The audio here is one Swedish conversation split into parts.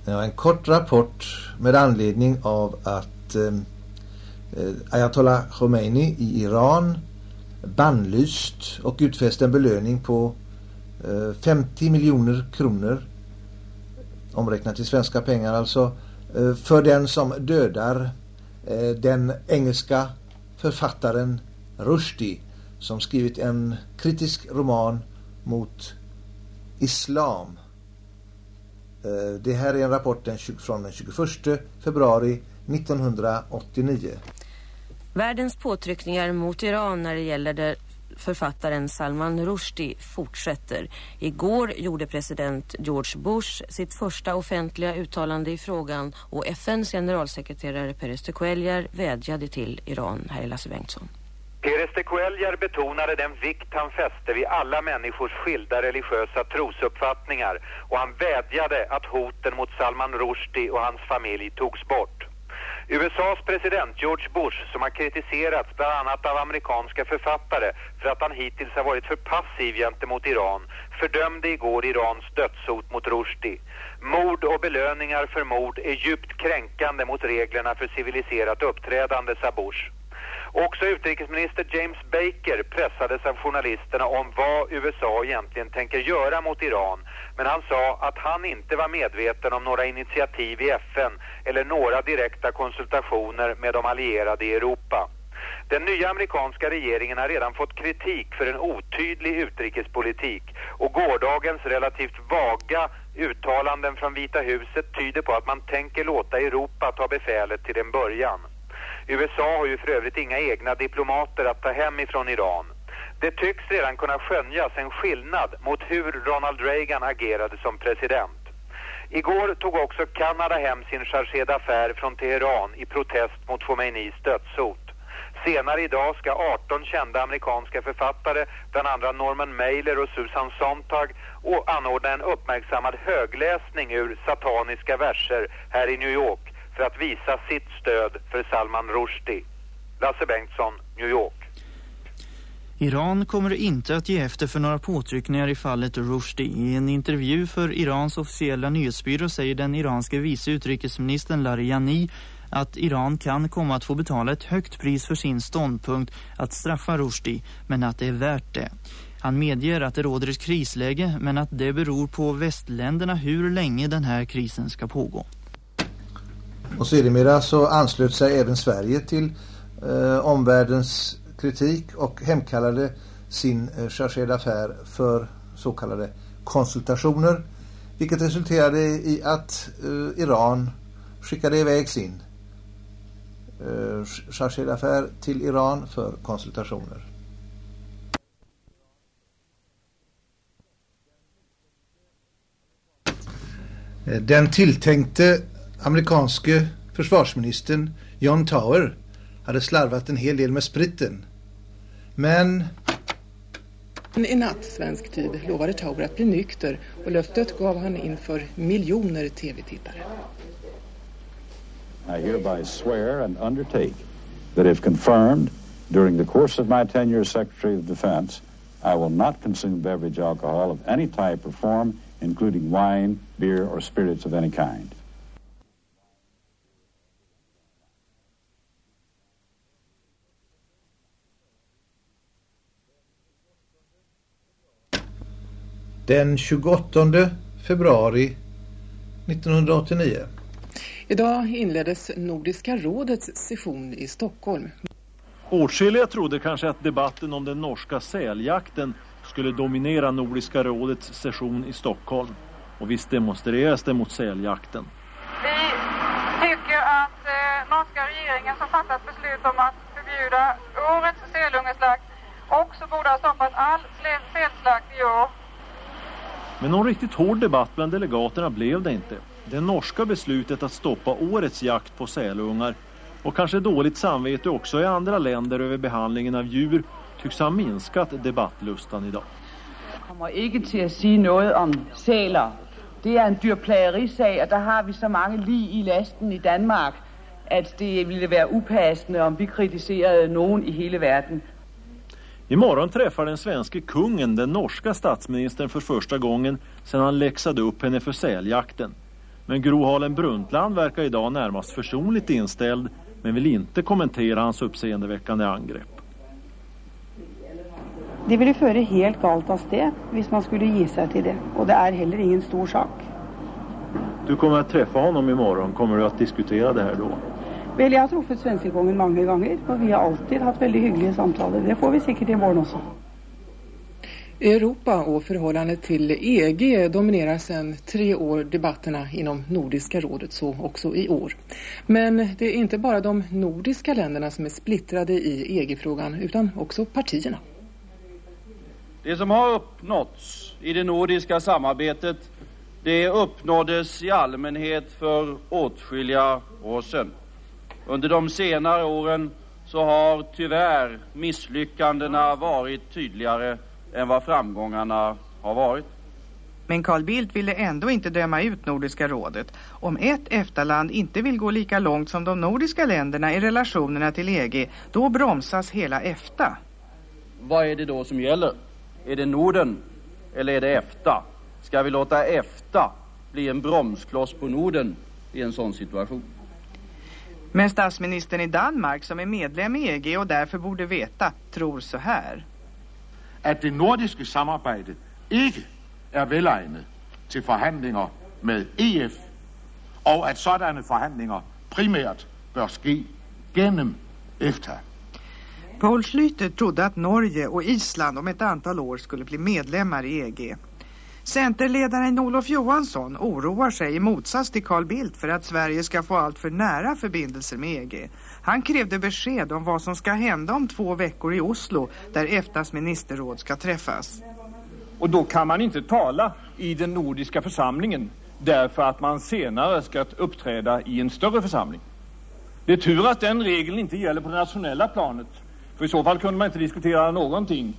En kort rapport med anledning av att Ayatollah Khomeini i Iran bannlyst och utfäst en belöning på 50 miljoner kronor, omräknat till svenska pengar alltså, för den som dödar den engelska författaren Rushdie, som skrivit en kritisk roman mot islam. Det här är en rapport från den 21 februari 1989. Världens påtryckningar mot Iran när det gäller författaren Salman Rushdie fortsätter. Igår gjorde president George Bush sitt första offentliga uttalande i frågan och FNs generalsekreterare Pérez de Cuéllar vädjade till Iran. Här är Lasse Bengtsson. Pérez de Cuéllar betonade den vikt han fäste vid alla människors skilda religiösa trosuppfattningar och han vädjade att hoten mot Salman Rushdie och hans familj togs bort. USAs president George Bush, som har kritiserats bland annat av amerikanska författare för att han hittills har varit för passiv gentemot Iran, fördömde igår Irans dödshot mot Rushdie. Mord och belöningar för mord är djupt kränkande mot reglerna för civiliserat uppträdande, sa Bush. Också utrikesminister James Baker pressades av journalisterna om vad USA egentligen tänker göra mot Iran, men han sa att han inte var medveten om några initiativ i FN eller några direkta konsultationer med de allierade i Europa. Den nya amerikanska regeringen har redan fått kritik för en otydlig utrikespolitik och gårdagens relativt vaga uttalanden från Vita huset tyder på att man tänker låta Europa ta befälet till en början. USA har ju för övrigt inga egna diplomater att ta hem ifrån Iran. Det tycks redan kunna skönjas en skillnad mot hur Ronald Reagan agerade som president. Igår tog också Kanada hem sin chargé d'affaires från Teheran i protest mot Khomeinis dödshot. Senare idag ska 18 kända amerikanska författare, bland andra Norman Mailer och Susan Sontag, och anordna en uppmärksammad högläsning ur sataniska verser här i New York för att visa sitt stöd för Salman Rushdie. Lasse Bengtsson, New York. Iran kommer inte att ge efter för några påtryckningar i fallet Rushdie. I en intervju för Irans officiella nyhetsbyrå säger den iranske vice utrikesministern Larijani att Iran kan komma att få betala ett högt pris för sin ståndpunkt att straffa Rushdie, men att det är värt det. Han medger att det råder ett krisläge, men att det beror på västländerna hur länge den här krisen ska pågå. Och sedermera så anslöt sig även Sverige till omvärldens kritik och hemkallade sin chargé d'affaires för så kallade konsultationer, vilket resulterade i att Iran skickade iväg sin chargé d'affaires till Iran för konsultationer. Den tilltänkte amerikanske försvarsministern John Tower hade slarvat en hel del med spriten. Men i natt svensk tid lovade Tower att bli nykter och löftet gav han inför miljoner tv-tittare. I hereby swear and undertake that if confirmed during the course of my tenure as Secretary of Defense, I will not consume beverage alcohol of any type or form, including wine, beer, or spirits of any kind. Den 28 februari 1989. Idag inleddes Nordiska rådets session i Stockholm. Åtskilliga trodde kanske att debatten om den norska säljakten skulle dominera Nordiska rådets session i Stockholm. Och visst demonstreras det mot säljakten. Vi tycker att norska regeringen som fattat beslut om att förbjuda årets sälungeslakt också borde ha stoppat all sälslakt i år. Men någon riktigt hård debatt bland delegaterna blev det inte. Det norska beslutet att stoppa årets jakt på sälungar och kanske dåligt samvete också i andra länder över behandlingen av djur tycks ha minskat debattlustan idag. Jag kommer inte till att säga något om sälar. Det är en dyrplagerisak och där har vi så många lig i lasten i Danmark att det ville vara opassande om vi kritiserade någon i hela världen. Imorgon träffar den svenske kungen den norska statsministern för första gången sedan han läxade upp henne för säljakten. Men Gro Harlem Brundtland verkar idag närmast försonligt inställd, men vill inte kommentera hans uppseendeväckande angrepp. Det ville före helt galt av sted, hvis man skulle ge sig till det. Och det är heller ingen stor sak. Du kommer att träffa honom imorgon. Kommer du att diskutera det här då? Väl, jag har truffat svenska kongen många gånger. Och vi har alltid haft väldigt hyggliga samtal. Det får vi säkert i morgon också. Europa och förhållandet till EG dominerar sedan 3 år debatterna inom Nordiska rådet, så också i år. Men det är inte bara de nordiska länderna som är splittrade i EG-frågan utan också partierna. Det som har uppnåtts i det nordiska samarbetet, det uppnåddes i allmänhet för åtskilliga år sedan. Under de senare åren så har tyvärr misslyckandena varit tydligare än vad framgångarna har varit. Men Carl Bildt ville ändå inte döma ut Nordiska rådet. Om ett EFTA-land inte vill gå lika långt som de nordiska länderna i relationerna till EG, då bromsas hela EFTA. Vad är det då som gäller? Är det Norden eller är det EFTA? Ska vi låta EFTA bli en bromskloss på Norden i en sån situation? Men statsministern i Danmark, som är medlem i EG och därför borde veta, tror så här. Att det nordiska samarbetet inte är välegnet till förhandlingar med EF och att sådana förhandlingar primärt bör ske genom EFTA. Poul Schlüter trodde att Norge och Island om ett antal år skulle bli medlemmar i EG. Centerledaren Olof Johansson oroar sig i motsats till Carl Bildt för att Sverige ska få allt för nära förbindelser med EG. Han krävde besked om vad som ska hända om 2 veckor i Oslo, där EFTAs ministerråd ska träffas. Och då kan man inte tala i den nordiska församlingen därför att man senare ska uppträda i en större församling. Det är tur att den regeln inte gäller på det nationella planet. För i så fall kunde man inte diskutera någonting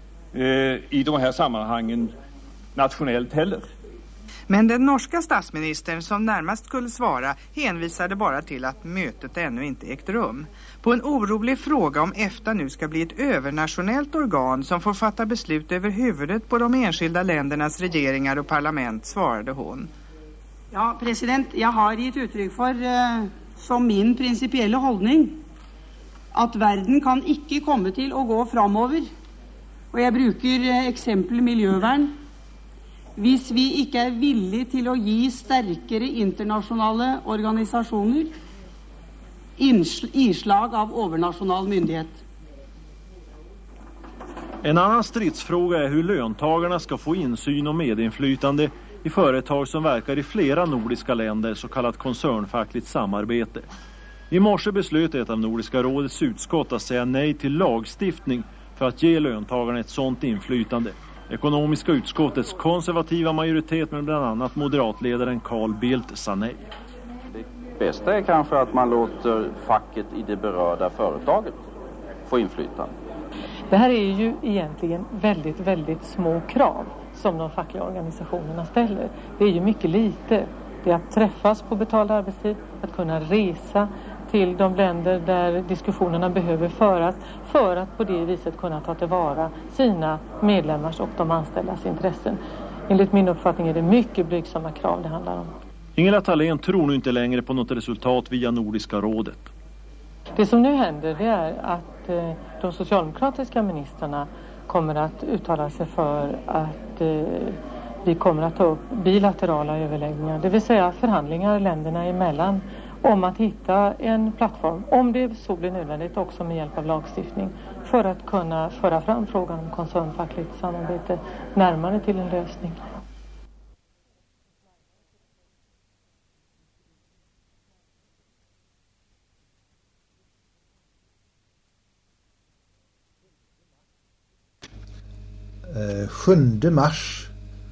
i de här sammanhangen nationellt heller. Men den norska statsministern som närmast skulle svara hänvisade bara till att mötet ännu inte ägt rum. På en orolig fråga om EFTA nu ska bli ett övernationellt organ som får fatta beslut över huvudet på de enskilda ländernas regeringar och parlament svarade hon. Ja, president, jag har gett uttryck för som min principiella hållning att världen kan icke komma till att gå framover. Och jag brukar exempel miljövärn. Hvis vi ikke er villige til å gi sterkere internasjonale organisasjoner islag av overnasjonal myndighet. En annan stridsfråga är hur löntagarna ska få insyn och medinflytande i företag som verkar i flera nordiska länder, så kallat koncernfackligt samarbete. I morse beslöt ett av Nordiska rådets utskott att säga nej till lagstiftning för att ge löntagarna ett sådant inflytande. Ekonomiska utskottets konservativa majoritet med bland annat moderatledaren Carl Bildt sa nej. Det bästa är kanske att man låter facket i det berörda företaget få inflytande. Det här är ju egentligen väldigt, väldigt små krav som de fackliga organisationerna ställer. Det är ju mycket lite. Det är att träffas på betald arbetstid, att kunna resa till de länder där diskussionerna behöver föras för att på det viset kunna ta tillvara sina medlemmars och de anställdas intressen. Enligt min uppfattning är det mycket blygsamma krav det handlar om. Ingela Thalén tror nu inte längre på något resultat via Nordiska rådet. Det som nu händer det är att de socialdemokratiska ministrarna kommer att uttala sig för att vi kommer att ta upp bilaterala överläggningar, det vill säga förhandlingar länderna emellan om att hitta en plattform, om det så blir nödvändigt också med hjälp av lagstiftning, för att kunna föra fram frågan om koncernfackligt samarbete närmare till en lösning. Eh, 7 mars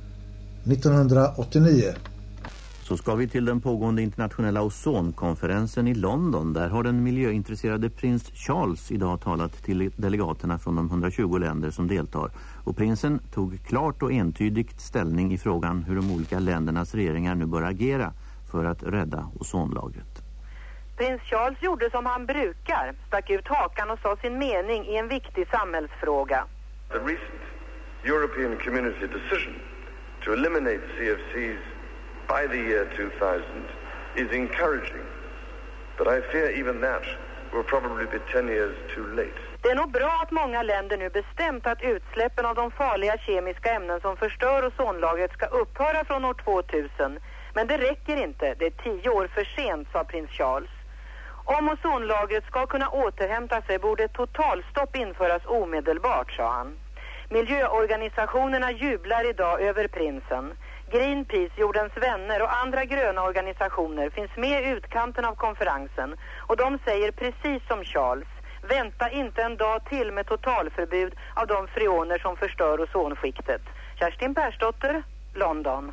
1989. Så ska vi till den pågående internationella ozonkonferensen i London. Där har den miljöintresserade prins Charles idag talat till delegaterna från de 120 länder som deltar. Och prinsen tog klart och entydigt ställning i frågan hur de olika ländernas regeringar nu bör agera för att rädda ozonlagret. Prins Charles gjorde som han brukar, stack ut hakan och sa sin mening i en viktig samhällsfråga. The recent European Community decision to eliminate CFCs by the year 2000 is encouraging, but I fear even that will probably be 10 years too late. Det är nog bra att många länder nu bestämt att utsläppen av de farliga kemiska ämnen som förstör ozonlagret ska upphöra från år 2000. Men det räcker inte, det är 10 år för sent, sa prins Charles. Om ozonlagret ska kunna återhämta sig borde ett totalstopp införas omedelbart, sa han. Miljöorganisationerna jublar idag över prinsen. Greenpeace, Jordens vänner och andra gröna organisationer finns med i utkanten av konferensen. Och de säger precis som Charles: vänta inte en dag till med totalförbud av de freoner som förstör ozonskiktet. Kerstin Persdotter, London.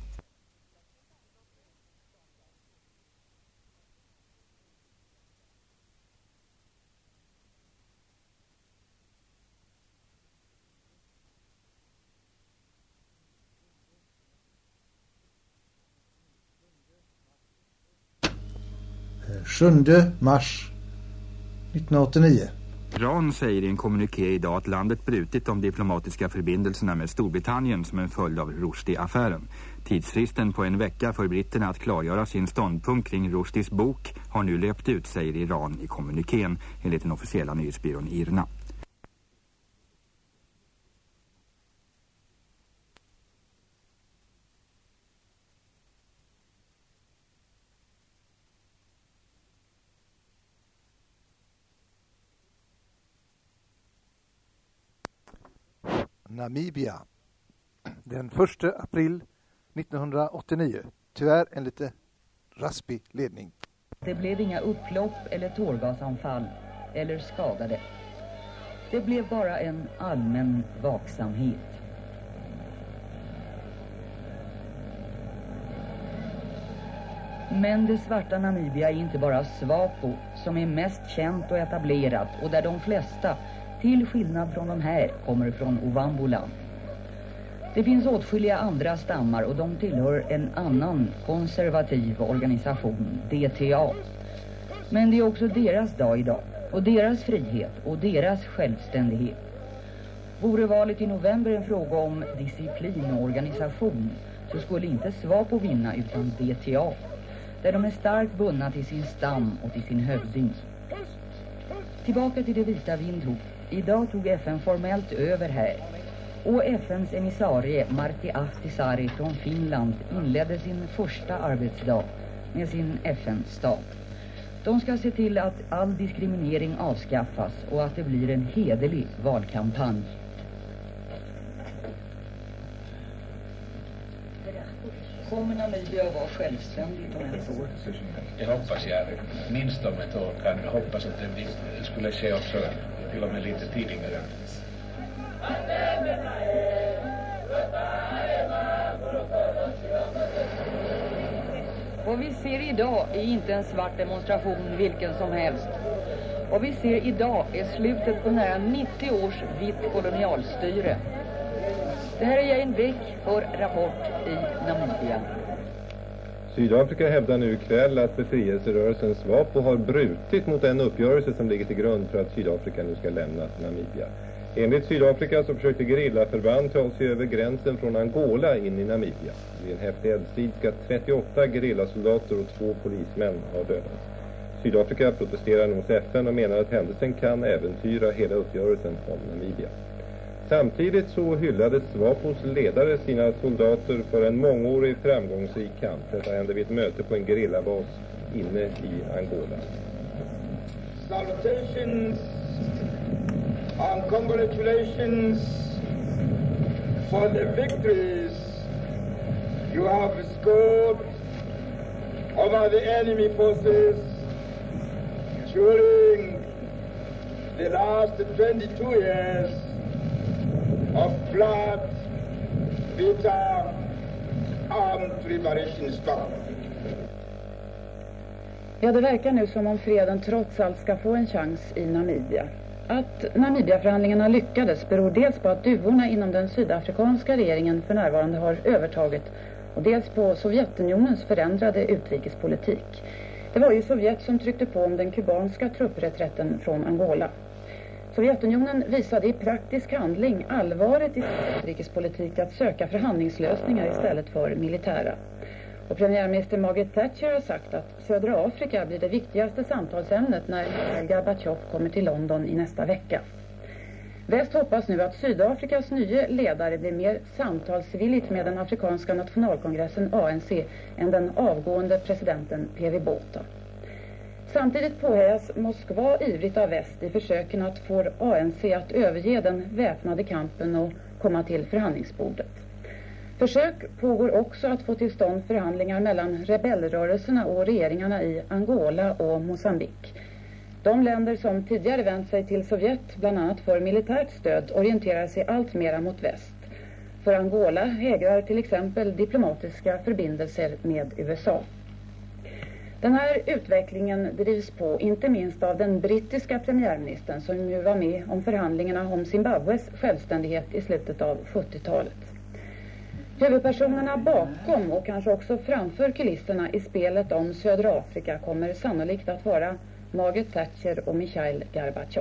–7 mars 1989. Iran säger i en kommuniké idag att landet brutit de diplomatiska förbindelserna med Storbritannien som en följd av Rushdie-affären. Tidsfristen på en vecka för britterna att klargöra sin ståndpunkt kring Rushdies bok har nu löpt ut, säger Iran i kommunikén, enligt den officiella nyhetsbyrån IRNA. Namibia. Den 1 april 1989. Tyvärr en lite raspig ledning. Det blev inga upplopp eller tårgasanfall eller skadade. Det blev bara en allmän vaksamhet. Men det svarta Namibia är inte bara SWAPO som är mest känt och etablerat och där de flesta, till skillnad från de här, kommer från Ovamboland. Det finns åtskilliga andra stammar och de tillhör en annan konservativ organisation, DTA. Men det är också deras dag idag och deras frihet och deras självständighet. Vore valet i november en fråga om disciplin och organisation så skulle inte SWAPO vinna utan DTA, där de är starkt bundna till sin stam och till sin hövding. Tillbaka till det vita Windhoek. Idag tog FN formellt över här och FNs emissarie Martti Ahtisaari från Finland inledde sin första arbetsdag med sin FN-stab. De ska se till att all diskriminering avskaffas och att det blir en hederlig valkampanj. Kommer Namibia att vara självständigt om ett år? Det hoppas jag. Minst om ett år kan jag hoppas att det skulle ske också till och med lite tidigare. Vad vi ser idag är inte en svart demonstration vilken som helst. Vad vi ser idag är slutet på nära 90 års vitt kolonialstyre. Det här är Jane Beck för Rapport i Namibia. Sydafrika hävdar nu ikväll att befrielserörelsen SWAPO har brutit mot den uppgörelse som ligger till grund för att Sydafrika nu ska lämna Namibia. Enligt Sydafrika så försökte gerillaförband ta sig över gränsen från Angola in i Namibia. Vid en häftig eldstrid ska 38 gerillasoldater och 2 polismän ha dödats. Sydafrika protesterar nu hos FN och menar att händelsen kan äventyra hela uppgörelsen om Namibia. Samtidigt så hyllade SWAPOs ledare sina soldater för en mångårig framgångsrik kamp. Detta hände vid ett möte på en gerillabas inne i Angola. Salutations and congratulations for the victories you have scored over the enemy forces during the last 22 years of blood, bitter, armed liberation struggle. Ja, det verkar nu som om freden trots allt ska få en chans i Namibia. Att Namibia-förhandlingarna lyckades beror dels på att duvorna inom den sydafrikanska regeringen för närvarande har övertaget och dels på Sovjetunionens förändrade utrikespolitik. Det var ju Sovjet som tryckte på om den kubanska truppreträtten från Angola. Sovjetunionen visade i praktisk handling allvaret i utrikespolitik att söka förhandlingslösningar istället för militära. Och premiärminister Margaret Thatcher har sagt att södra Afrika blir det viktigaste samtalsämnet när Gorbatjov kommer till London i nästa vecka. Väst hoppas nu att Sydafrikas nya ledare blir mer samtalsvilligt med den afrikanska nationalkongressen ANC än den avgående presidenten P.W. Botha. Samtidigt påhejas Moskva ivrigt av väst i försöken att få ANC att överge den väpnade kampen och komma till förhandlingsbordet. Försök pågår också att få till stånd förhandlingar mellan rebellrörelserna och regeringarna i Angola och Mozambique. De länder som tidigare vänt sig till Sovjet bland annat för militärt stöd orienterar sig allt mera mot väst. För Angola hägrar till exempel diplomatiska förbindelser med USA. Den här utvecklingen drivs på inte minst av den brittiska premiärministern som nu var med om förhandlingarna om Zimbabwes självständighet i slutet av 70-talet. Huvudpersonerna bakom och kanske också framför kulisserna i spelet om södra Afrika kommer sannolikt att vara Margaret Thatcher och Mikhail Gorbatjov.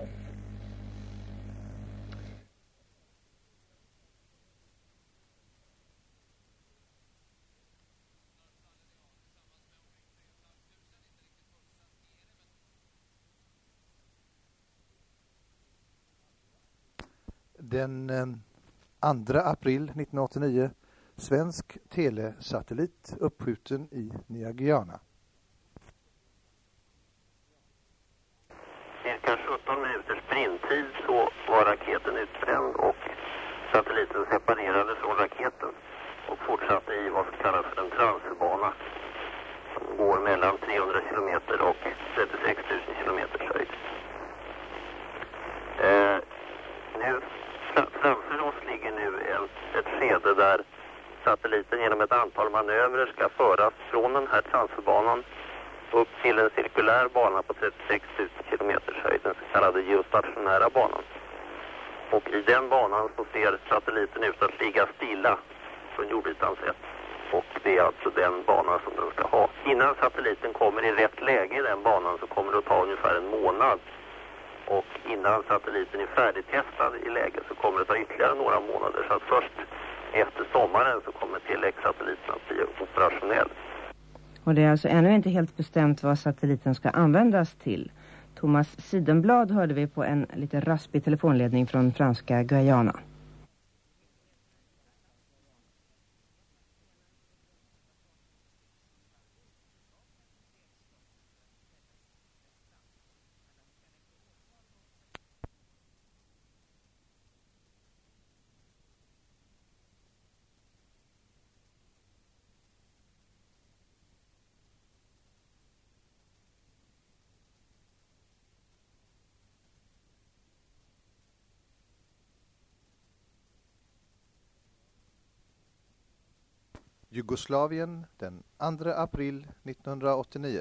Den 2 april 1989 svensk telesatellit uppskjuten i Nya Guyana. Cirka 17 minuters sprinttid så var raketen utbränd och satelliten separerades från raketen och fortsatte i vad som kallas för en transferbana som går mellan 300 km och 36 000 km höjd. Framför oss ligger nu ett skede där satelliten genom ett antal manövrer ska föras från den här transferbanan upp till en cirkulär bana på 36 000 km höjd, den så kallade geostationära banan. Och i den banan så ser satelliten ut att ligga stilla från jordytan sett. Och det är alltså den banan som den ska ha. Innan satelliten kommer i rätt läge i den banan så kommer det att ta ungefär en månad. Och innan satelliten är färdigtestad i läge så kommer det ta ytterligare några månader. Så att först efter sommaren så kommer Tele-X-satelliten att bli operationell. Och det är alltså ännu inte helt bestämt vad satelliten ska användas till. Thomas Sidenblad hörde vi på en lite raspig telefonledning från franska Guyana. Jugoslavien den 2 april 1989.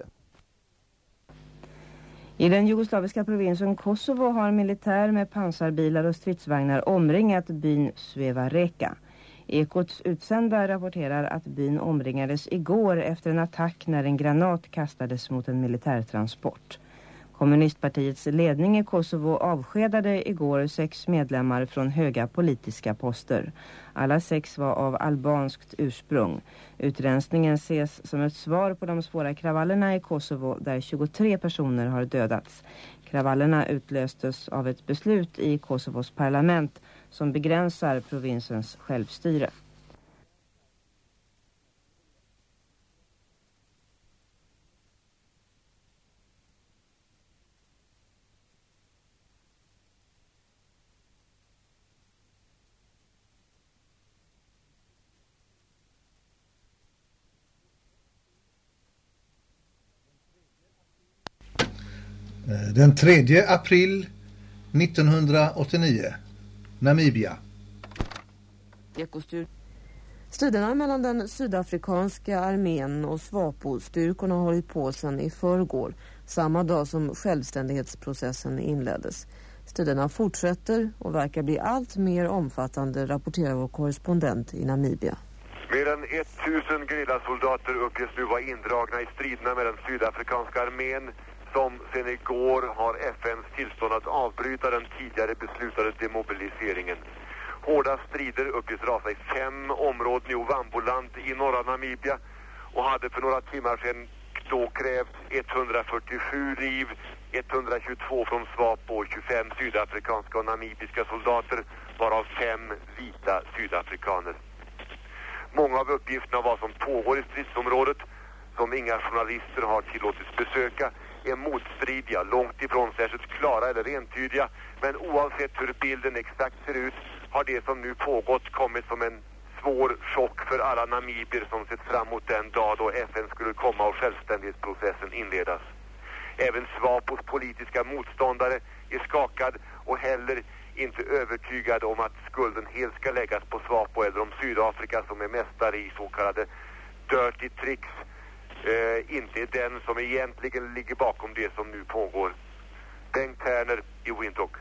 I den jugoslaviska provinsen Kosovo har militär med pansarbilar och stridsvagnar omringat byn Sveva Reka. Ekots utsända rapporterar att byn omringades igår efter en attack när en granat kastades mot en militärtransport. Kommunistpartiets ledning i Kosovo avskedade igår 6 medlemmar från höga politiska poster. Alla 6 var av albanskt ursprung. Utrensningen ses som ett svar på de svåra kravallerna i Kosovo där 23 personer har dödats. Kravallerna utlöstes av ett beslut i Kosovos parlament som begränsar provinsens självstyre. Den 3 april 1989, Namibia. Striderna mellan den sydafrikanska armén och SWAPO-styrkorna har hållit på sedan i förrgår, samma dag som självständighetsprocessen inleddes. Striderna fortsätter och verkar bli allt mer omfattande, rapporterar vår korrespondent i Namibia. Mer än 1000 gerillasoldater uppges nu vara indragna i striderna med den sydafrikanska armén som sedan igår har FNs tillstånd att avbryta den tidigare beslutade demobiliseringen. Hårda strider uppges rasa i 5 områden i Ovamboland i norra Namibia och hade för några timmar sedan då krävt 147 liv, 122 från SWAPO och 25 sydafrikanska och namibiska soldater, varav 5 vita sydafrikaner. Många av uppgifterna om vad som pågår i stridsområdet, som inga journalister har tillåtits besöka, är motstridiga, långt ifrån särskilt klara eller entydiga, men oavsett hur bilden exakt ser ut har det som nu pågått kommit som en svår chock för alla namibier som sett fram emot den dag då FN skulle komma och självständighetsprocessen inledas. Även SWAPOs politiska motståndare är skakad och heller inte övertygad om att skulden helt ska läggas på SWAPO eller om Sydafrika, som är mästare i så kallade dirty tricks, inte är den som egentligen ligger bakom det som nu pågår. Bengt Terner i Windhoek.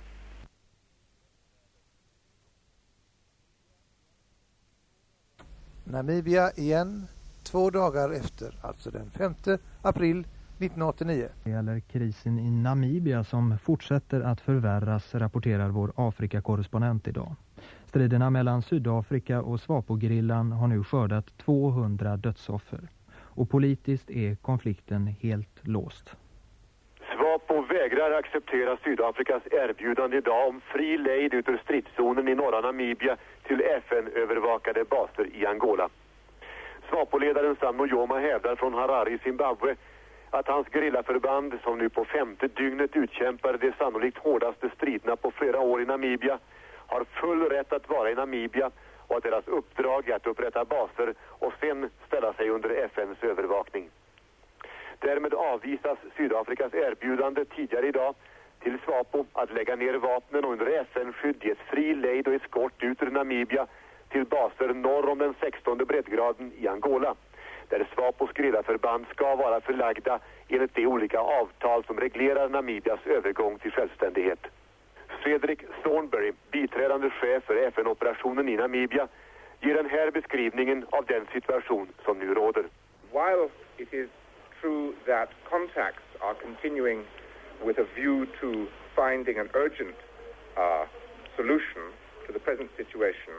Namibia igen, 2 dagar efter, alltså den 5 april 1989. Det gäller krisen i Namibia som fortsätter att förvärras, rapporterar vår Afrika-korrespondent idag. Striderna mellan Sydafrika och SWAPO-gerillan har nu skördat 200 dödsoffer. Och politiskt är konflikten helt låst. SWAPO vägrar acceptera Sydafrikas erbjudande idag om fri lejd ut ur stridszonen i norra Namibia till FN-övervakade baser i Angola. SWAPO-ledaren Sam Nujoma hävdar från Harare i Zimbabwe att hans gerillaförband, som nu på 5:e dygnet utkämpar de sannolikt hårdaste striderna på flera år i Namibia, har full rätt att vara i Namibia och att deras uppdrag är att upprätta baser och sen ställa sig under FNs övervakning. Därmed avvisas Sydafrikas erbjudande tidigare idag till SWAPO att lägga ner vapnen och under FN-skydd ges fri lejd och eskort ut ur Namibia till baser norr om den 16:e breddgraden i Angola, där SWAPOs gerillaförband ska vara förlagda enligt de olika avtal som reglerar Namibias övergång till självständighet. Fredrik Thornberry, biträdande chef för FN-operationen i Namibia, ger den här beskrivningen av den situation som nu råder. While it is true that contacts are continuing with a view to finding an urgent solution to the present situation,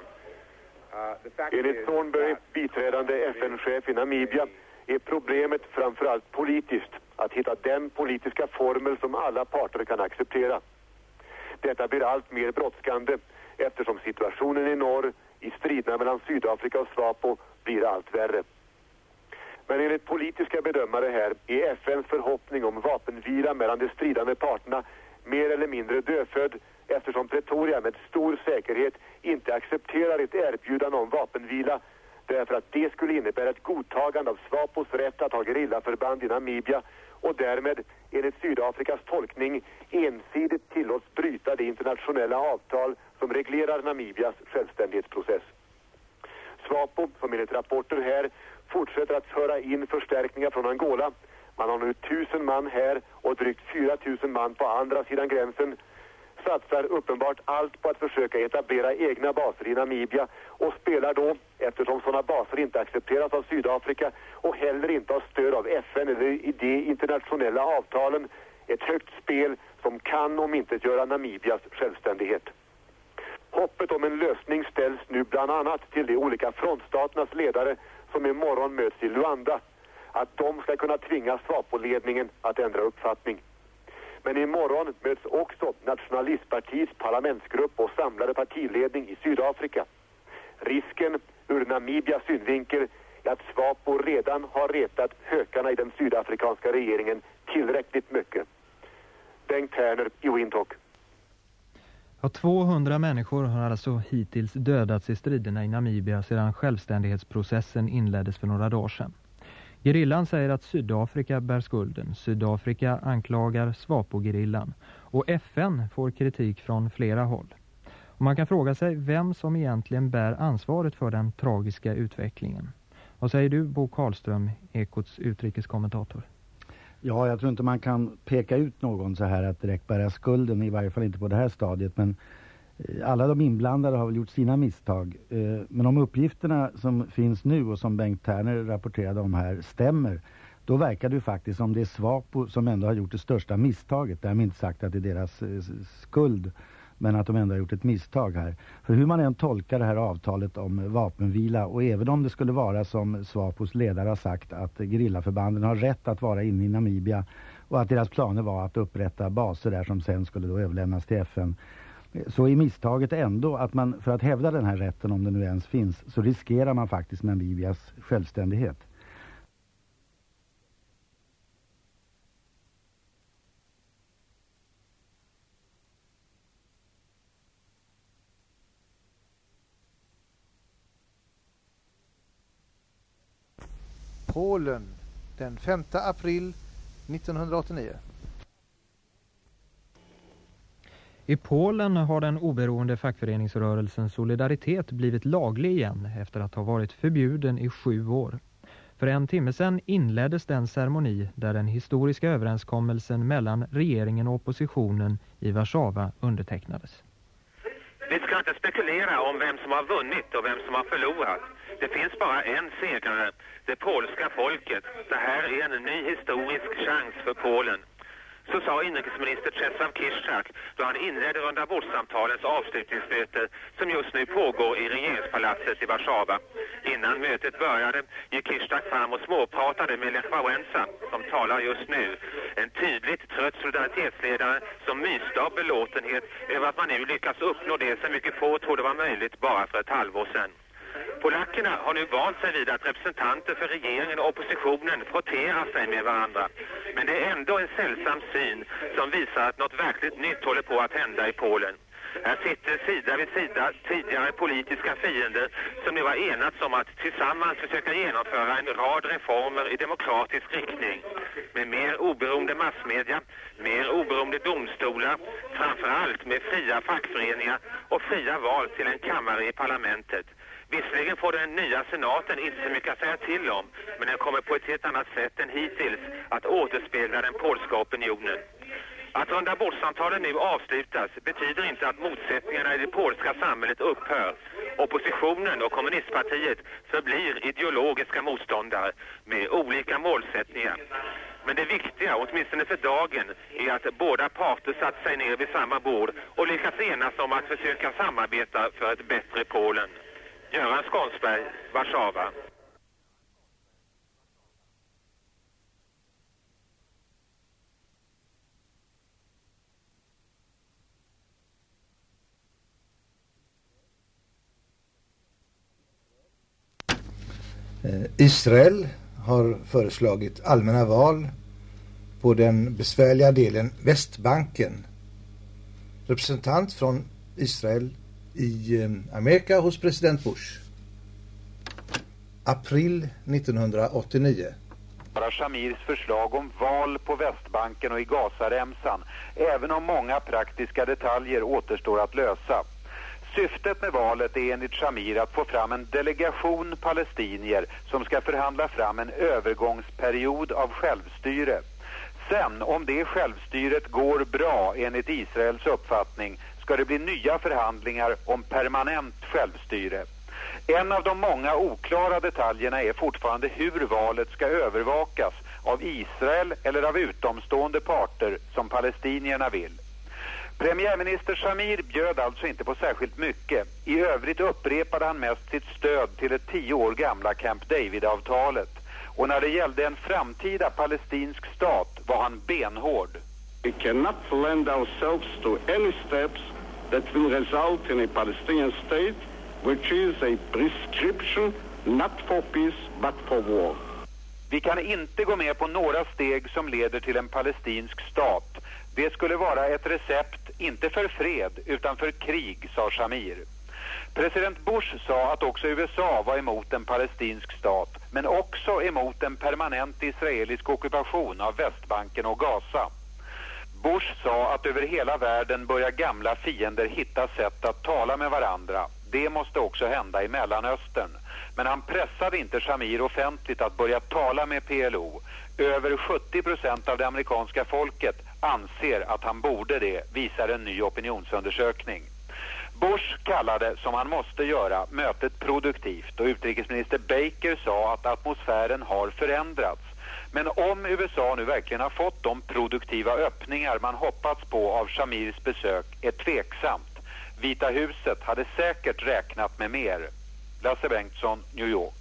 enligt Thornberry, biträdande FN-chef i Namibia, är problemet framförallt politiskt att hitta den politiska formel som alla parter kan acceptera. Detta blir allt mer brådskande eftersom situationen i norr i striderna mellan Sydafrika och SWAPO blir allt värre. Men enligt politiska bedömare här är FNs förhoppning om vapenvila mellan de stridande parterna mer eller mindre dödfödd, eftersom Pretoria med stor säkerhet inte accepterar ett erbjudande om vapenvila, därför att det skulle innebära ett godtagande av SWAPOs rätt att ha gerillaförband i Namibia och därmed, enligt Sydafrikas tolkning, ensidigt tillåts bryta det internationella avtal som reglerar Namibias självständighetsprocess. SWAPO, som enligt rapporter här, fortsätter att föra in förstärkningar från Angola. Man har nu 1000 man här och drygt 4000 man på andra sidan gränsen. Satsar uppenbart allt på att försöka etablera egna baser i Namibia och spelar då, eftersom sådana baser inte accepteras av Sydafrika och heller inte har stöd av FN eller i de internationella avtalen, ett högt spel som kan omintetgöra Namibias självständighet. Hoppet om en lösning ställs nu bland annat till de olika frontstaternas ledare som imorgon möts i Luanda, att de ska kunna tvinga SWAPO-ledningen att ändra uppfattning. Men imorgon möts också nationalistpartiets parlamentsgrupp och samlade partiledning i Sydafrika. Risken ur Namibias synvinkel är att SWAPO redan har retat hökarna i den sydafrikanska regeringen tillräckligt mycket. Bengt Terner i Windhoek. Ja, 200 människor har alltså hittills dödats i striderna i Namibia sedan självständighetsprocessen inleddes för några dagar sedan. Gerillan säger att Sydafrika bär skulden. Sydafrika anklagar SWAPO-gerillan och FN får kritik från flera håll. Och man kan fråga sig vem som egentligen bär ansvaret för den tragiska utvecklingen. Vad säger du, Bo Karlström, Ekots utrikeskommentator? Ja, jag tror inte man kan peka ut någon så här att direkt bära skulden, i varje fall inte på det här stadiet. Men alla de inblandade har väl gjort sina misstag. Men om uppgifterna som finns nu och som Bengt Terner rapporterade om här stämmer, då verkar det ju faktiskt som det är SWAPO som ändå har gjort det största misstaget. Därmed inte sagt att det är deras skuld. men att de ändå har gjort ett misstag här. För hur man än tolkar det här avtalet om vapenvila, och även om det skulle vara som SWAPOs ledare har sagt att gerillaförbanden har rätt att vara inne i Namibia och att deras planer var att upprätta baser där som sen skulle då överlämnas till FN, så är misstaget ändå att man, för att hävda den här rätten, om det nu ens finns, så riskerar man faktiskt Namibias självständighet. Polen den 5 april 1989. I Polen har den oberoende fackföreningsrörelsen Solidaritet blivit laglig igen efter att ha varit förbjuden i 7 år. För en timme sedan inleddes den ceremoni där den historiska överenskommelsen mellan regeringen och oppositionen i Warszawa undertecknades. Vi ska inte spekulera om vem som har vunnit och vem som har förlorat. Det finns bara en segrare, det polska folket. Det här är en ny historisk chans för Polen. Så sa inrikesminister Czesław Kiszczak då han inledde rundabordssamtalens avslutningsmöte som just nu pågår i regeringspalatset i Warszawa. Innan mötet började gick Kiszczak fram och småpratade med Lech Wałęsa som talar just nu. En tydligt trött solidaritetsledare som myste av belåtenhet över att man nu lyckas uppnå det som mycket få trodde var möjligt bara för ett halvår sedan. Polackerna har nu vant sig vid att representanter för regeringen och oppositionen frotterar sig med varandra. Men det är ändå en sällsam syn som visar att något verkligt nytt håller på att hända i Polen. Här sitter sida vid sida tidigare politiska fiender som nu har enats om att tillsammans försöka genomföra en rad reformer i demokratisk riktning. Med mer oberoende massmedia, mer oberoende domstolar, framförallt med fria fackföreningar och fria val till en kammare i parlamentet. Visserligen får den nya senaten inte så mycket att säga till om, men den kommer på ett helt annat sätt än hittills att återspegla den polska opinionen. Att rundabordssamtalen nu avslutas betyder inte att motsättningarna i det polska samhället upphör. Oppositionen och kommunistpartiet förblir ideologiska motståndare med olika målsättningar. Men det viktiga, åtminstone för dagen, är att båda parter satt sig ner vid samma bord och lyckats enas om att försöka samarbeta för ett bättre Polen. Göran Skånsberg, Warszawa. Israel har föreslagit allmänna val på den besvärliga delen Västbanken. Representant från Israel i Amerika hos president Bush. April 1989. Shamirs förslag om val på Västbanken och i Gazaremsan, även om många praktiska detaljer återstår att lösa. Syftet med valet är enligt Shamir att få fram en delegation palestinier som ska förhandla fram en övergångsperiod av självstyre. Sen, om det självstyret går bra enligt Israels uppfattning, ska det bli nya förhandlingar om permanent självstyre. En av de många oklara detaljerna är fortfarande hur valet ska övervakas av Israel eller av utomstående parter som palestinierna vill. Premiärminister Shamir bjöd alltså inte på särskilt mycket. I övrigt upprepade han mest sitt stöd till det 10 år gamla Camp David-avtalet. Och när det gällde en framtida palestinsk stat var han benhård. We cannot lend ourselves to any steps that will result in a Palestinian state which is a prescription not for peace but for war. Vi kan inte gå med på några steg som leder till en palestinsk stat. Det skulle vara ett recept inte för fred utan för krig, sa Shamir. President Bush sa att också USA var emot en palestinsk stat, men också emot en permanent israelisk ockupation av Västbanken och Gaza. Bush sa att över hela världen börjar gamla fiender hitta sätt att tala med varandra. Det måste också hända i Mellanöstern. Men han pressade inte Shamir offentligt att börja tala med PLO. Över 70% av det amerikanska folket anser att han borde det, visar en ny opinionsundersökning. Bush kallade, som han måste göra, mötet produktivt och utrikesminister Baker sa att atmosfären har förändrats. Men om USA nu verkligen har fått de produktiva öppningar man hoppats på av Shamirs besök är tveksamt. Vita huset hade säkert räknat med mer. Lasse Bengtsson, New York.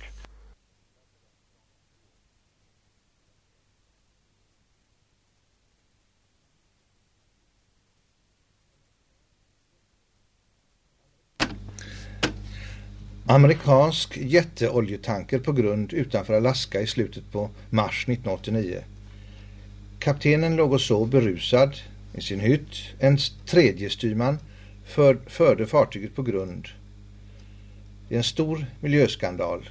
Amerikansk jätteoljetanker på grund utanför Alaska i slutet på mars 1989. Kaptenen låg och så berusad i sin hytt. En tredje styrman förde fartyget på grund. Det är en stor miljöskandal.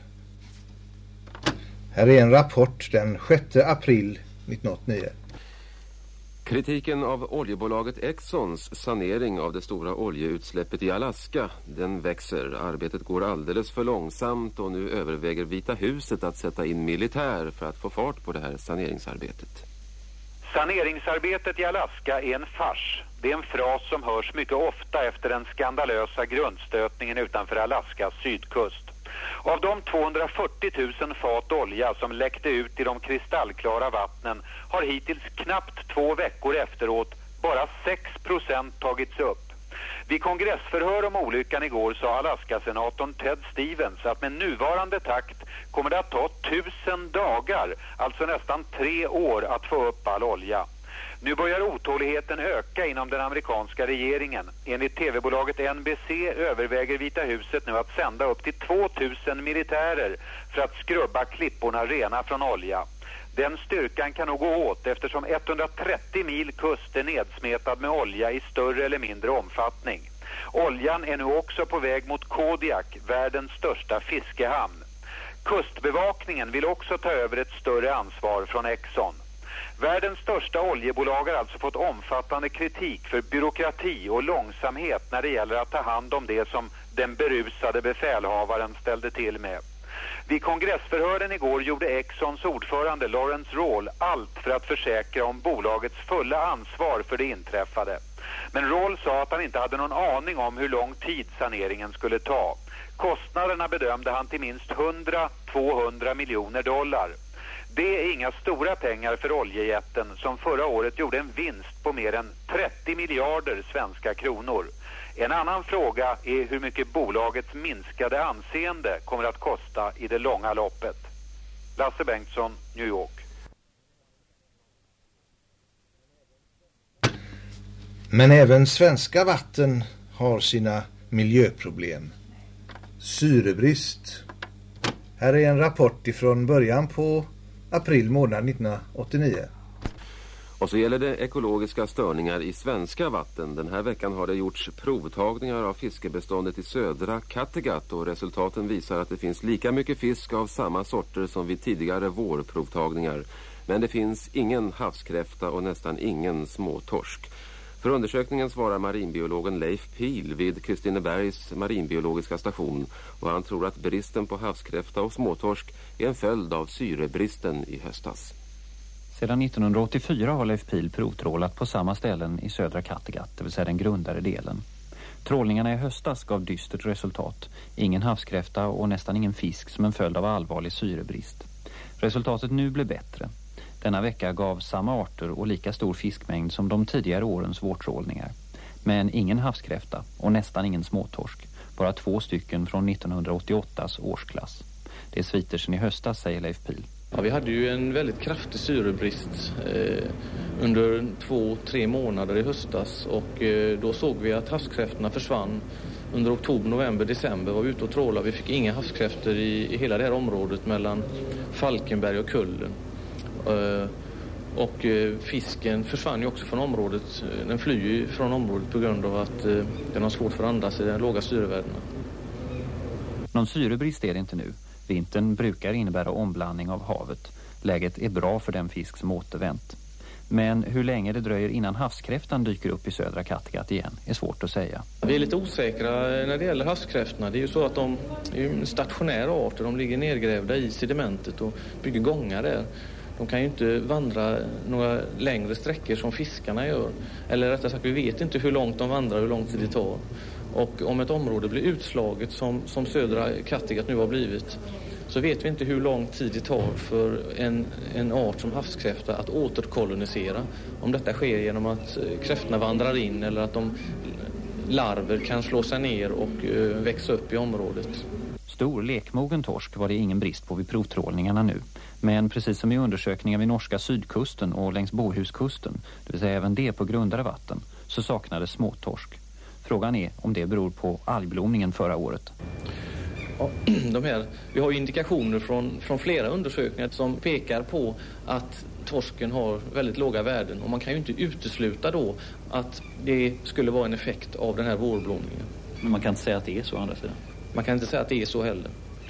Här är en rapport den 6 april 1989. Kritiken av oljebolaget Exxons sanering av det stora oljeutsläppet i Alaska, den växer. Arbetet går alldeles för långsamt och nu överväger Vita huset att sätta in militär för att få fart på det här saneringsarbetet. Saneringsarbetet i Alaska är en fars. Det är en fras som hörs mycket ofta efter den skandalösa grundstötningen utanför Alaskas sydkust. Av de 240 000 fat olja som läckte ut i de kristallklara vattnen har hittills knappt 2 veckor efteråt bara 6% tagits upp. Vid kongressförhör om olyckan igår sa Alaska-senatorn Ted Stevens att med nuvarande takt kommer det att ta 1000 dagar, alltså nästan 3 år, att få upp all olja. Nu börjar otåligheten öka inom den amerikanska regeringen. Enligt tv-bolaget NBC överväger Vita huset nu att sända upp till 2000 militärer för att skrubba klipporna rena från olja. Den styrkan kan nog gå åt eftersom 130 mil kust är nedsmetad med olja i större eller mindre omfattning. Oljan är nu också på väg mot Kodiak, världens största fiskehamn. Kustbevakningen vill också ta över ett större ansvar från Exxon. Världens största oljebolag har alltså fått omfattande kritik för byråkrati och långsamhet när det gäller att ta hand om det som den berusade befälhavaren ställde till med. Vid kongressförhören igår gjorde Exxons ordförande Lawrence Rawls allt för att försäkra om bolagets fulla ansvar för det inträffade. Men Rawls sa att han inte hade någon aning om hur lång tid saneringen skulle ta. Kostnaderna bedömde han till minst 100-200 miljoner dollar. Det är inga stora pengar för oljejätten som förra året gjorde en vinst på mer än 30 miljarder svenska kronor. En annan fråga är hur mycket bolagets minskade anseende kommer att kosta i det långa loppet. Lasse Bengtsson, New York. Men även svenska vatten har sina miljöproblem. Syrebrist. Här är en rapport ifrån början på april månad 1989. Och så gäller det ekologiska störningar i svenska vatten. Den här veckan har det gjorts provtagningar av fiskebeståndet i södra Kattegatt och resultaten visar att det finns lika mycket fisk av samma sorter som vid tidigare vårprovtagningar. Men det finns ingen havskräfta och nästan ingen småtorsk. För undersökningen svarar marinbiologen Leif Pihl vid Kristinebergs marinbiologiska station och han tror att bristen på havskräfta och småtorsk är en följd av syrebristen i höstas. Sedan 1984 har Leif Pihl provtrålat på samma ställen i södra Kattegatt, det vill säga den grundare delen. Trålningarna i höstas gav dystert resultat. Ingen havskräfta och nästan ingen fisk som en följd av allvarlig syrebrist. Resultatet nu blev bättre. Denna vecka gav samma arter och lika stor fiskmängd som de tidigare årens vårtrålningar. Men ingen havskräfta och nästan ingen småtorsk. Bara 2 stycken från 1988s årsklass. Det är sviter sedan i höstas, säger Leif Pihl. Ja, vi hade ju en väldigt kraftig syrebrist under 2-3 månader i höstas och då såg vi att havskräftorna försvann. Under oktober, november, december var vi ute och trålade. Vi fick inga havskräftor i hela det här området mellan Falkenberg och Kullen. Och fisken försvann ju också från området. Den flyr ju från området på grund av att den har svårt för att andas i de låga syrevärdena. Någon syrebrist är det inte nu. Vintern brukar innebära omblandning av havet. Läget är bra för den fisk som återvänt. Men hur länge det dröjer innan havskräftan dyker upp i södra Kattegatt igen är svårt att säga. Vi är lite osäkra när det gäller havskräftorna. Det är ju så att de är stationära arter. De ligger nedgrävda i sedimentet och bygger gångar där. De kan ju inte vandra några längre sträckor som fiskarna gör. Eller rättare sagt, vi vet inte hur långt de vandrar och hur lång tid det tar. Och om ett område blir utslaget som södra Kattegatt nu har blivit, så vet vi inte hur lång tid det tar för en art som havskräfta att återkolonisera. Om detta sker genom att kräftorna vandrar in eller att de larver kan slå sig ner och växa upp i området. Stor lekmogen torsk var det ingen brist på vid provtrålningarna nu. Men precis som i undersökningar vid norska sydkusten och längs Bohuskusten, det vill säga även det på grundare vatten, så saknades småtorsk. Frågan är om det beror på algblomningen förra året. Ja, vi har ju indikationer från flera undersökningar som pekar på att torsken har väldigt låga värden. Och man kan ju inte utesluta då att det skulle vara en effekt av den här vårblomningen. Men man kan inte säga att det är så, andra sidan. Man kan inte säga att det är så heller.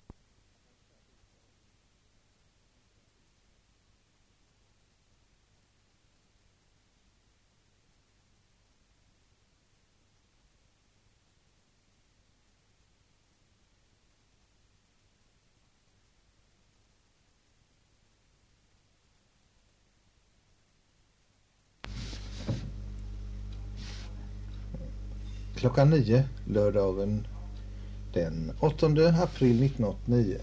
Klockan 9, lördagen den 8 april 1989.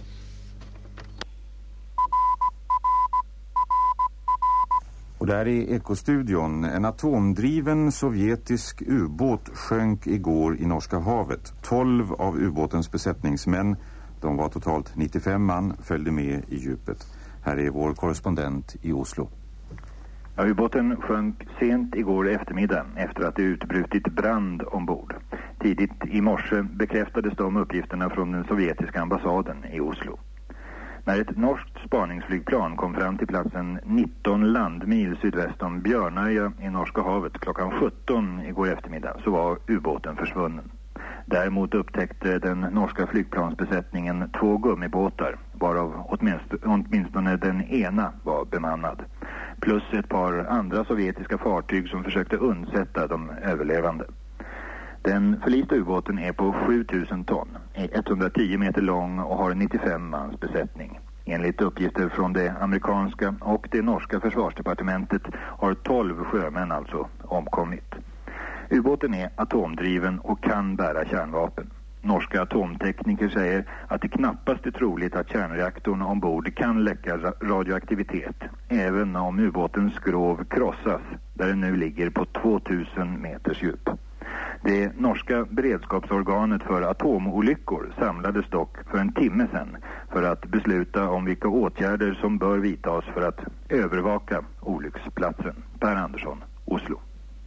Och där är Ekostudion. En atomdriven sovjetisk ubåt sjönk igår i Norska havet. 12 av ubåtens besättningsmän, de var totalt 95 man, följde med i djupet. Här är vår korrespondent i Oslo. Ja, ubåten sjönk sent igår eftermiddag efter att det utbrutit brand ombord. Tidigt i morse bekräftades de uppgifterna från den sovjetiska ambassaden i Oslo. När ett norskt spaningsflygplan kom fram till platsen 19 landmil sydväst om Björnöja i Norska havet klockan 17 igår eftermiddag så var ubåten försvunnen. Däremot upptäckte den norska flygplansbesättningen 2 gummibåtar, varav åtminstone den ena var bemannad. Plus ett par andra sovjetiska fartyg som försökte undsätta de överlevande. Den förlista ubåten är på 7000 ton, är 110 meter lång och har 95 mans besättning. Enligt uppgifter från det amerikanska och det norska försvarsdepartementet har 12 sjömän alltså omkommit. Ubåten är atomdriven och kan bära kärnvapen. Norska atomtekniker säger att det knappast är troligt att kärnreaktorn ombord kan läcka radioaktivitet, även om ubåtens skrov krossas, där den nu ligger på 2000 meters djup. Det norska beredskapsorganet för atomolyckor samlades dock för en timme sedan för att besluta om vilka åtgärder som bör vidtas för att övervaka olycksplatsen. Per Andersson, Oslo.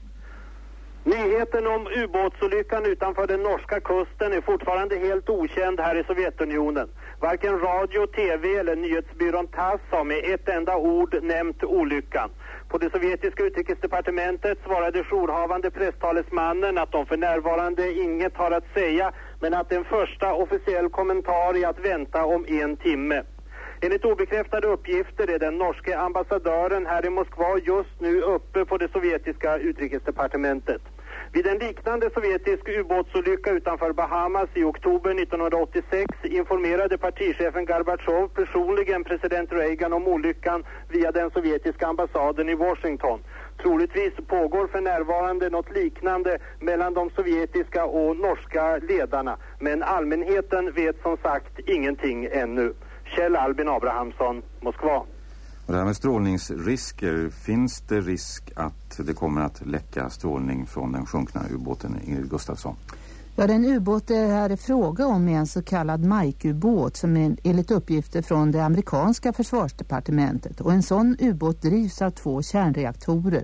Nyheten om ubåtsolyckan utanför den norska kusten är fortfarande helt okänd här i Sovjetunionen. Varken radio, tv eller nyhetsbyrån TASS har med ett enda ord nämnt olyckan. På det sovjetiska utrikesdepartementet svarade jourhavande presstalesmannen att de för närvarande inget har att säga, men att en första officiell kommentar är att vänta om 1 timme. Enligt obekräftade uppgifter är den norske ambassadören här i Moskva just nu uppe på det sovjetiska utrikesdepartementet. Vid en liknande sovjetisk ubåtsolycka utanför Bahamas i oktober 1986 informerade partichefen Gorbatjov personligen president Reagan om olyckan via den sovjetiska ambassaden i Washington. Troligtvis pågår för närvarande något liknande mellan de sovjetiska och norska ledarna, men allmänheten vet som sagt ingenting ännu. Kjell Albin Abrahamsson, Moskva. Och det här med strålningsrisker, finns det risk att det kommer att läcka strålning från den sjunkna ubåten, Ingrid Gustafsson? Ja, den ubåt det här är fråga om är en så kallad Mike-ubåt som är enligt uppgifter från det amerikanska försvarsdepartementet. Och en sån ubåt drivs av 2 kärnreaktorer.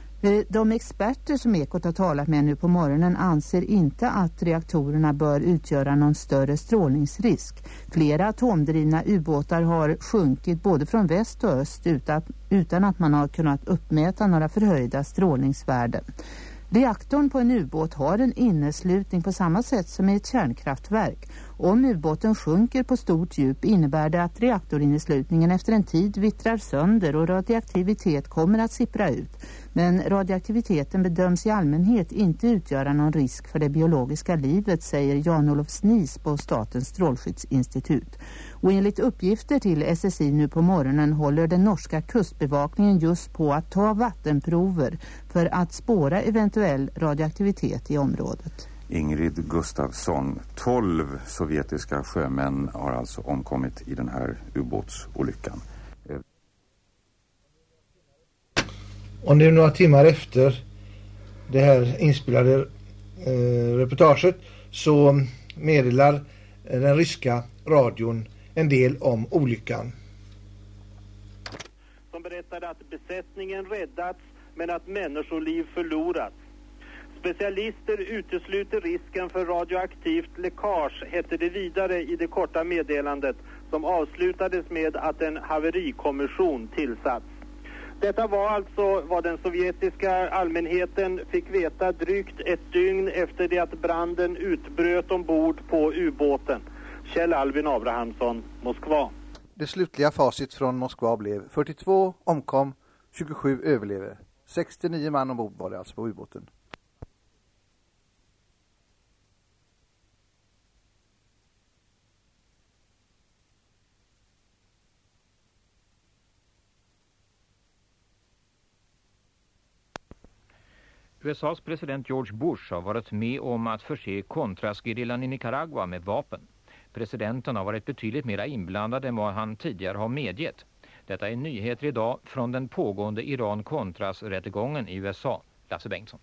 De experter som Ekot har talat med nu på morgonen anser inte att reaktorerna bör utgöra någon större strålningsrisk. Flera atomdrivna ubåtar har sjunkit både från väst och öst utan att man har kunnat uppmäta några förhöjda strålningsvärden. Reaktorn på en ubåt har en inneslutning på samma sätt som i ett kärnkraftverk. Om ubåten sjunker på stort djup innebär det att reaktorinneslutningen efter en tid vittrar sönder och radioaktivitet kommer att sippra ut. Men radioaktiviteten bedöms i allmänhet inte utgöra någon risk för det biologiska livet, säger Jan-Olof Snis på Statens strålskyddsinstitut. Och enligt uppgifter till SSI nu på morgonen håller den norska kustbevakningen just på att ta vattenprover för att spåra eventuell radioaktivitet i området. Ingrid Gustafsson, 12 sovjetiska sjömän har alltså omkommit i den här ubåtsolyckan. Och nu några timmar efter det här inspelade reportaget så meddelar den ryska radion en del om olyckan. Som berättade att besättningen räddats men att människoliv förlorats. Specialister utesluter risken för radioaktivt läckage, hette det vidare i det korta meddelandet som avslutades med att en haverikommission tillsatts. Detta var alltså vad den sovjetiska allmänheten fick veta drygt ett dygn efter det att branden utbröt ombord på ubåten. Kjell Albin Abrahamsson, Moskva. Det slutliga facit från Moskva blev 42 omkom, 27 överlever. 69 man ombord var det alltså på ubåten. USAs president George Bush har varit med om att förse Contras-gerillan i Nicaragua med vapen. Presidenten har varit betydligt mer inblandad än vad han tidigare har medgett. Detta är nyheter idag från den pågående Iran-Contras-rättegången i USA. Lasse Bengtsson.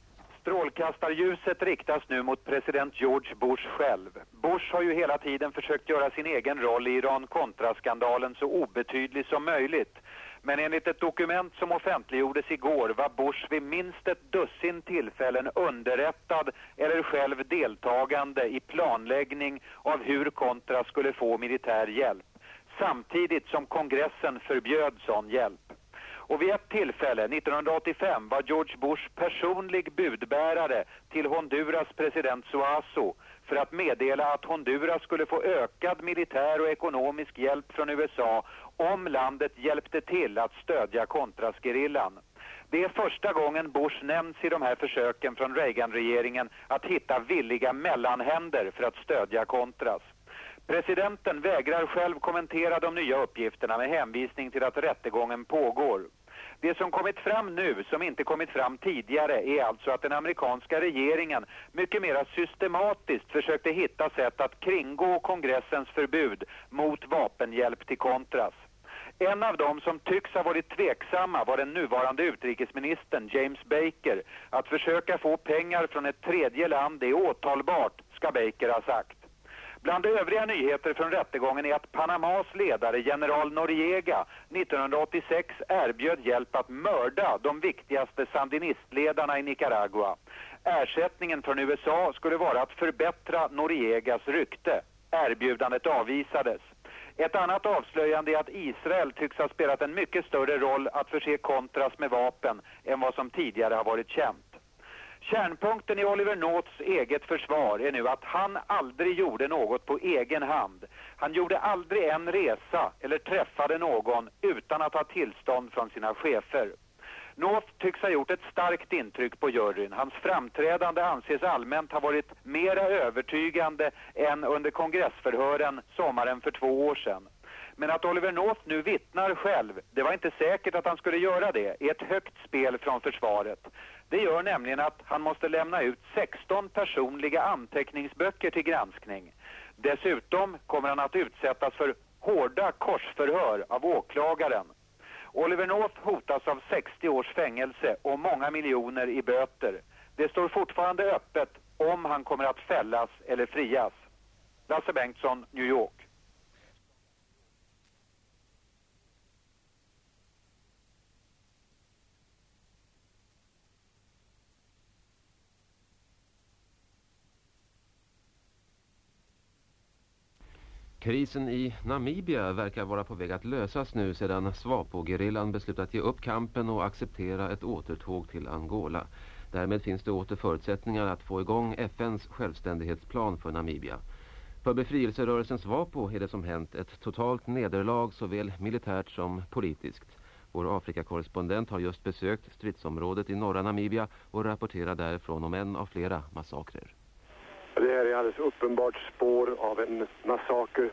Strålkastarljuset riktas nu mot president George Bush själv. Bush har ju hela tiden försökt göra sin egen roll i Iran-Contra-skandalen så obetydlig som möjligt. Men enligt ett dokument som offentliggjordes igår var Bush vid minst ett dussin tillfällen underrättad eller själv deltagande i planläggning av hur Contra skulle få militär hjälp. Samtidigt som kongressen förbjöd sån hjälp. Och vid ett tillfälle, 1985, var George Bush personlig budbärare till Honduras president Suazo för att meddela att Honduras skulle få ökad militär och ekonomisk hjälp från USA om landet hjälpte till att stödja Contras-gerillan. Det är första gången Bush nämns i de här försöken från Reagan-regeringen att hitta villiga mellanhänder för att stödja Contras. Presidenten vägrar själv kommentera de nya uppgifterna med hänvisning till att rättegången pågår. Det som kommit fram nu, som inte kommit fram tidigare, är alltså att den amerikanska regeringen mycket mer systematiskt försökte hitta sätt att kringgå kongressens förbud mot vapenhjälp till Contras. En av dem som tycks ha varit tveksamma var den nuvarande utrikesministern James Baker. Att försöka få pengar från ett tredje land är åtalbart, ska Baker ha sagt. Bland övriga nyheter från rättegången är att Panamas ledare general Noriega 1986 erbjöd hjälp att mörda de viktigaste sandinistledarna i Nicaragua. Ersättningen från USA skulle vara att förbättra Noriegas rykte. Erbjudandet avvisades. Ett annat avslöjande är att Israel tycks ha spelat en mycket större roll att förse Contras med vapen än vad som tidigare har varit känt. Kärnpunkten i Oliver Norths eget försvar är nu att han aldrig gjorde något på egen hand. Han gjorde aldrig en resa eller träffade någon utan att ha tillstånd från sina chefer. North tycks ha gjort ett starkt intryck på juryn. Hans framträdande anses allmänt ha varit mera övertygande än under kongressförhören sommaren för 2 år sedan. Men att Oliver North nu vittnar själv, det var inte säkert att han skulle göra det, är ett högt spel från försvaret. Det gör nämligen att han måste lämna ut 16 personliga anteckningsböcker till granskning. Dessutom kommer han att utsättas för hårda korsförhör av åklagaren. Oliver North hotas av 60 års fängelse och många miljoner i böter. Det står fortfarande öppet om han kommer att fällas eller frias. Lasse Bengtsson, New York. Krisen i Namibia verkar vara på väg att lösas nu sedan SWAPO-gerillan beslutat ge upp kampen och acceptera ett återtåg till Angola. Därmed finns det åter förutsättningar att få igång FNs självständighetsplan för Namibia. För befrielserörelsen SWAPO är det som hänt ett totalt nederlag såväl militärt som politiskt. Vår Afrikakorrespondent har just besökt stridsområdet i norra Namibia och rapporterar därifrån om en av flera massakrer. Det här är alldeles uppenbart spår av en massaker.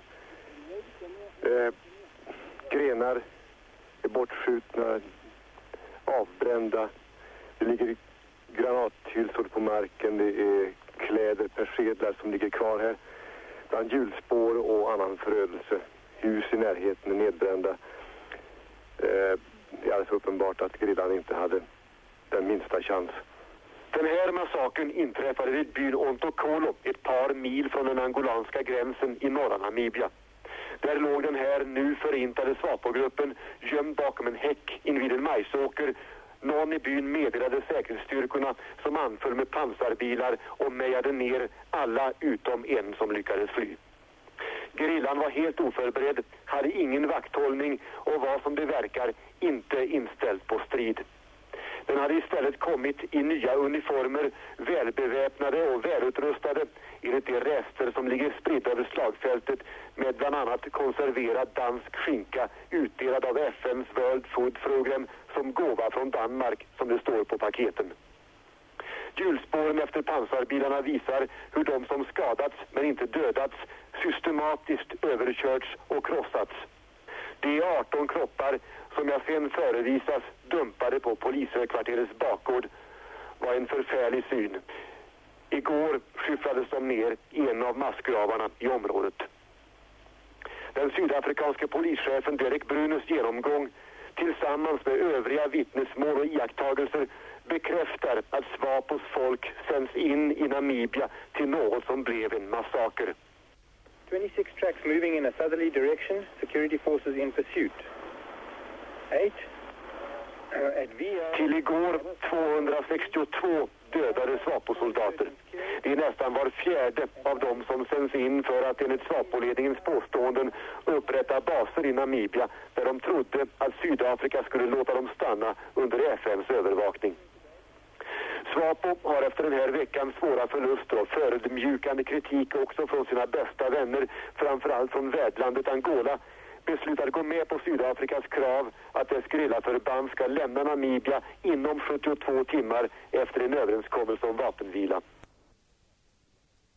Grenar är bortskjutna, avbrända. Det ligger granathylsor på marken. Det är kläder, persedlar som ligger kvar här. Bland hjulspår och annan förödelse. Hus i närheten är nedbrända. Det är alldeles uppenbart att gerillan inte hade den minsta chans Den här massakern inträffade vid byn Ontokolo, ett par mil från den angolanska gränsen i norra Namibia. Där låg den här nu förintade SWAPO-gruppen gömd bakom en häck invid en majsåker. Någon i byn meddelade säkerhetsstyrkorna som anföll med pansarbilar och mejade ner alla utom en som lyckades fly. Gerillan var helt oförberedd, hade ingen vakthållning och var som det verkar inte inställd på strid. Den hade istället kommit i nya uniformer, välbeväpnade och välutrustade enligt de rester som ligger spridda över slagfältet med bland annat konserverad dansk skinka utdelad av FNs World Food Program som gåva från Danmark som det står på paketen. Hjulspåren efter pansarbilarna visar hur de som skadats men inte dödats systematiskt överkörts och krossats. De 18 kroppar som jag sen förevisas dumpade på polishögkvarterets bakgård var en förfärlig syn. Igår skyfflades de ner i en av massgravarna i området. Den sydafrikanske polischefen Derek Brunus genomgång tillsammans med övriga vittnesmål och iakttagelser bekräftar att SWAPOs folk sänds in i Namibia till något som blev en massaker. 26 tracks moving in a southerly direction, security forces in pursuit. 8. Till igår 262 dödade SWAPO-soldater. Det är nästan var fjärde av dem som sänds in för att enligt SWAPO-ledningens påståenden upprätta baser i Namibia där de trodde att Sydafrika skulle låta dem stanna under FNs övervakning. SWAPO har efter den här veckan svåra förluster och förödmjukande kritik också från sina bästa vänner, framförallt från värdlandet Angola, beslutade gå med på Sydafrikas krav att dess gerillaförband ska lämna Namibia inom 72 timmar efter en överenskommelse om vapenvila.